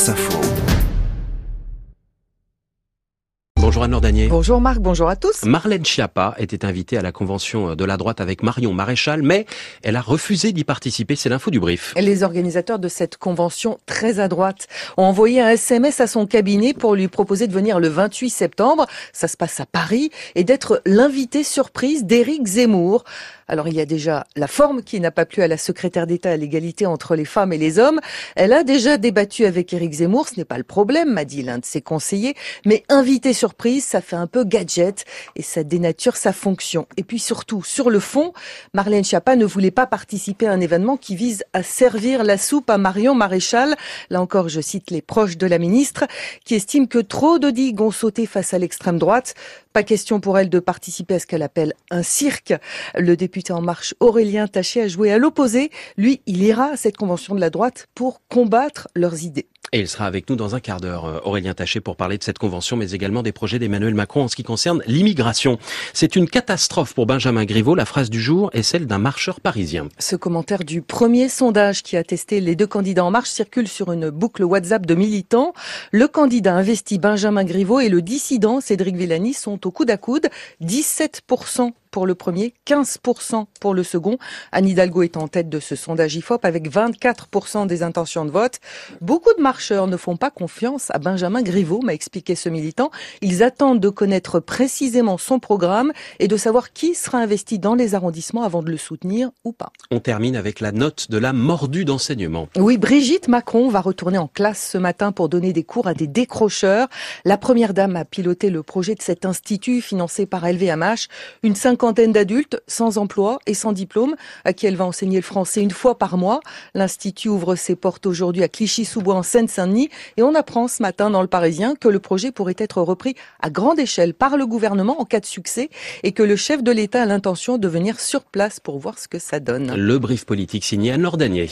France Info. Bonjour Anne Nordanier. Bonjour Marc, bonjour à tous. Marlène Schiappa était invitée à la convention de la droite avec Marion Maréchal, mais elle a refusé d'y participer. C'est l'info du brief. Les organisateurs de cette convention très à droite ont envoyé un SMS à son cabinet pour lui proposer de venir le 28 septembre. Ça se passe à Paris et d'être l'invité surprise d'Éric Zemmour. Alors il y a déjà la forme qui n'a pas plu à la secrétaire d'État à l'égalité entre les femmes et les hommes. Elle a déjà débattu avec Éric Zemmour, ce n'est pas le problème, m'a dit l'un de ses conseillers, mais invité surprise, ça fait un peu gadget et ça dénature sa fonction. Et puis surtout, sur le fond, Marlène Schiappa ne voulait pas participer à un événement qui vise à servir la soupe à Marion Maréchal. Là encore, je cite les proches de la ministre, qui estiment que trop de digues ont sauté face à l'extrême droite. Pas question pour elle de participer à ce qu'elle appelle un cirque. Le député En Marche Aurélien Taché a joué à l'opposé. Lui, il ira à cette convention de la droite pour combattre leurs idées. Et il sera avec nous dans un quart d'heure, Aurélien Taché, pour parler de cette convention, mais également des projets d'Emmanuel Macron en ce qui concerne l'immigration. C'est une catastrophe pour Benjamin Griveaux. La phrase du jour est celle d'un marcheur parisien. Ce commentaire du premier sondage qui a testé les deux candidats En Marche circule sur une boucle WhatsApp de militants. Le candidat investi Benjamin Griveaux et le dissident Cédric Villani sont au coude à coude. 17% pour le premier, 15% pour le second. Anne Hidalgo est en tête de ce sondage IFOP avec 24% des intentions de vote. Beaucoup de marcheurs ne font pas confiance à Benjamin Griveaux, m'a expliqué ce militant. Ils attendent de connaître précisément son programme et de savoir qui sera investi dans les arrondissements avant de le soutenir ou pas. On termine avec la note de la mordue d'enseignement. Oui, Brigitte Macron va retourner en classe ce matin pour donner des cours à des décrocheurs. La première dame a piloté le projet de cet institut financé par LVMH. Une cinquantaine d'adultes sans emploi et sans diplôme à qui elle va enseigner le français une fois par mois. L'Institut ouvre ses portes aujourd'hui à Clichy-sous-Bois en Seine-Saint-Denis et on apprend ce matin dans Le Parisien que le projet pourrait être repris à grande échelle par le gouvernement en cas de succès et que le chef de l'État a l'intention de venir sur place pour voir ce que ça donne. Le brief politique signé Anne Nordanier.